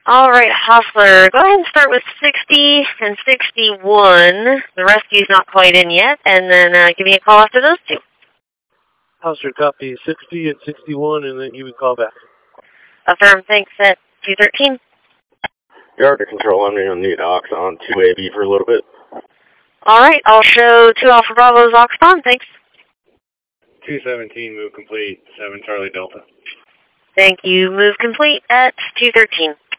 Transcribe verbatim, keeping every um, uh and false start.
All right, Hostler, go ahead and start with sixty and sixty-one. The rescue's not quite in yet, and then uh, give me a call after those two. Hostler, copy sixty and sixty-one, and then you would call back. Affirm, thanks, at two thirteen. Yard to control, I'm going to need Ox on two A B for a little bit. All right, I'll show two Alpha Bravo's Oxcom, thanks. two seventeen, move complete, seven Charlie Delta. Thank you, move complete at two thirteen.